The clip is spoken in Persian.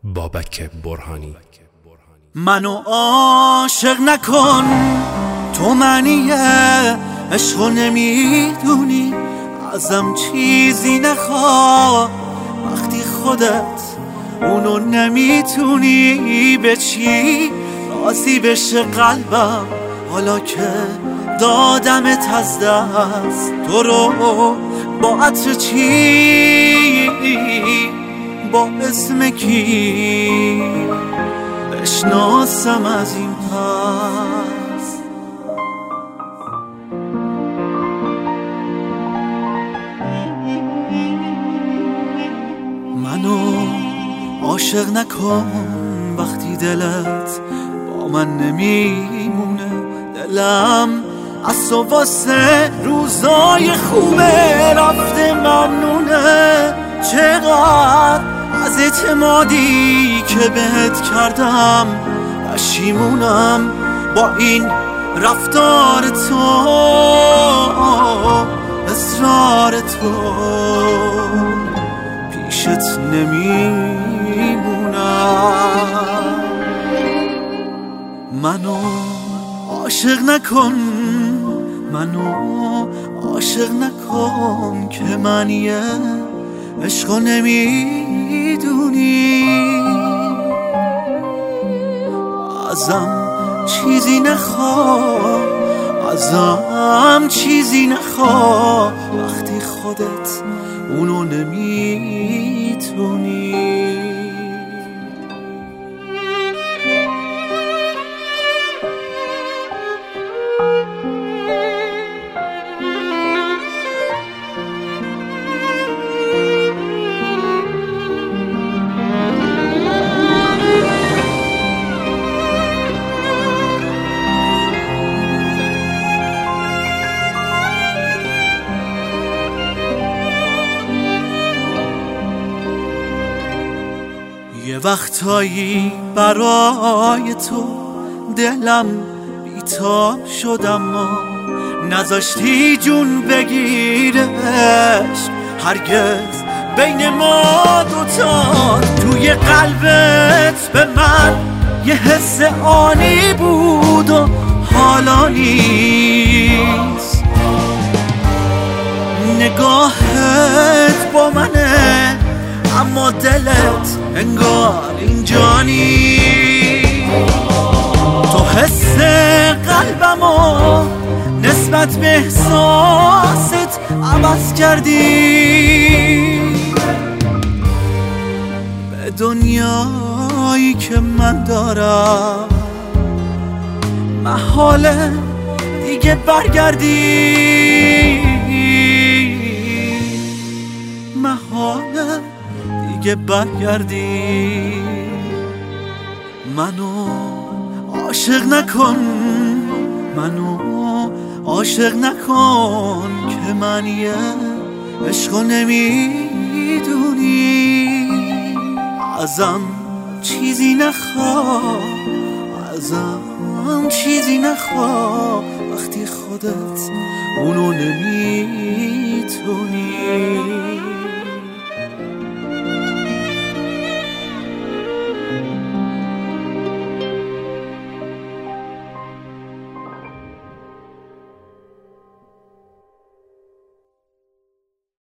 بابک برهانی. منو عاشق نکن، تو معنی عشقو نمیدونی، ازم چیزی نخواه وقتی خودت اونو نمیتونی. به چی راضی بشه قلبم حالا که دادمت از دست؟ تو رو با عطر چی، با اسم کی بشناسم از این پس؟ منو عاشق نکن وقتی دلت با من نمیمونه. دلم از تو واسه روزای خوبه رفته ممنونه. چقدر از اعتمادی که بهت کردم پشیمونم با این رفتار تو، اصرار تو، پیشت نمیمونم. منو عاشق نکن، منو عاشق نکن که منیه عشقو نمیدونی. ازم چیزی نخواه، ازم چیزی نخواه وقتی خودت اونو نمیتونی. یه وقتایی برای تو دلم بیتاب شدم، اما نذاشتی جون بگیره عشق هرگز بین ما دوتا. توی قلبت به من یه حس آنی بود و حالا نیست. نگاهت با منه اما دلت انگار اینجا نیست. تو حس قلبمو نسبت به احساست عوض کردی. به دنیایی که من دارم محاله دیگه برگردی، محاله دیگه برگردی. منو عاشق نکن، منو عاشق نکن که منیه عشقو نمیدونی. ازم چیزی نخواه، ازم چیزی نخواه وقتی خودت اونو نمیتونی.